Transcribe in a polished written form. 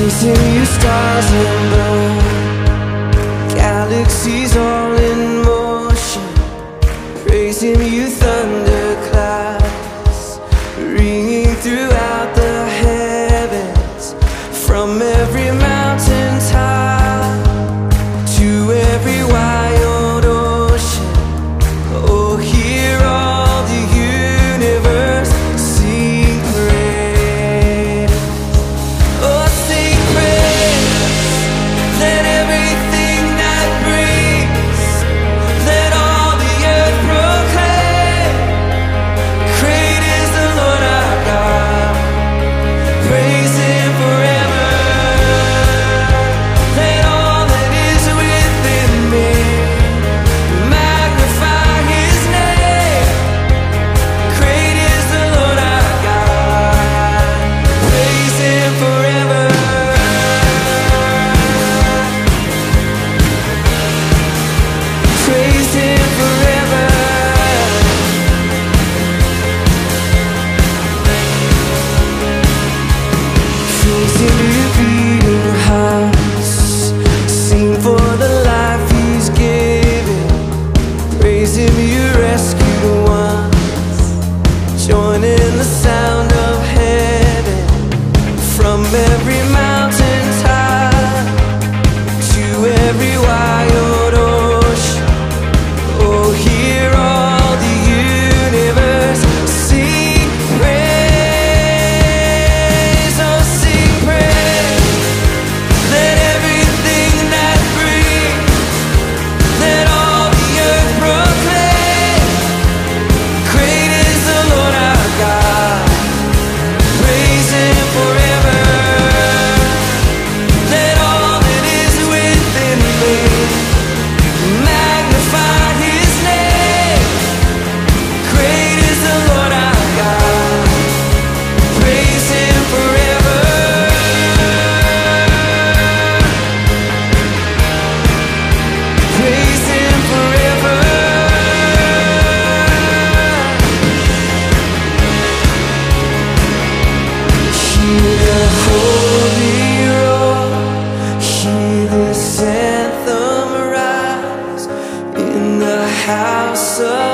Chasing you, stars and burn, galaxies all in motion. Praising you, thunderclouds ringing throughout the heavens. From every mountain top to every wild ocean, oh, hear all the universe sing praise. Oh, sing praise. Let everything that breathes, let all the earth proclaim, great is the Lord our God. Praise Him forever. Let all that is within me magnify His name. Great is the Lord our God. Praise Him forever. Praise Him forever. Praising you, beating hearts, sing for the life He's given. Praise Him, you rescued ones, joining the sound of heaven. From every mountain top to every wild ocean, oh, hear all the universe sing praise. Oh, sing praise. Let everything that breathes, let all the earth proclaim, great is the Lord our God. Praise Him forever. Let all that is within me magnify His name. Great is the Lord our God. Praise Him forever. Praise Him forever. Hear the holy roar, hear this anthem rise in the house of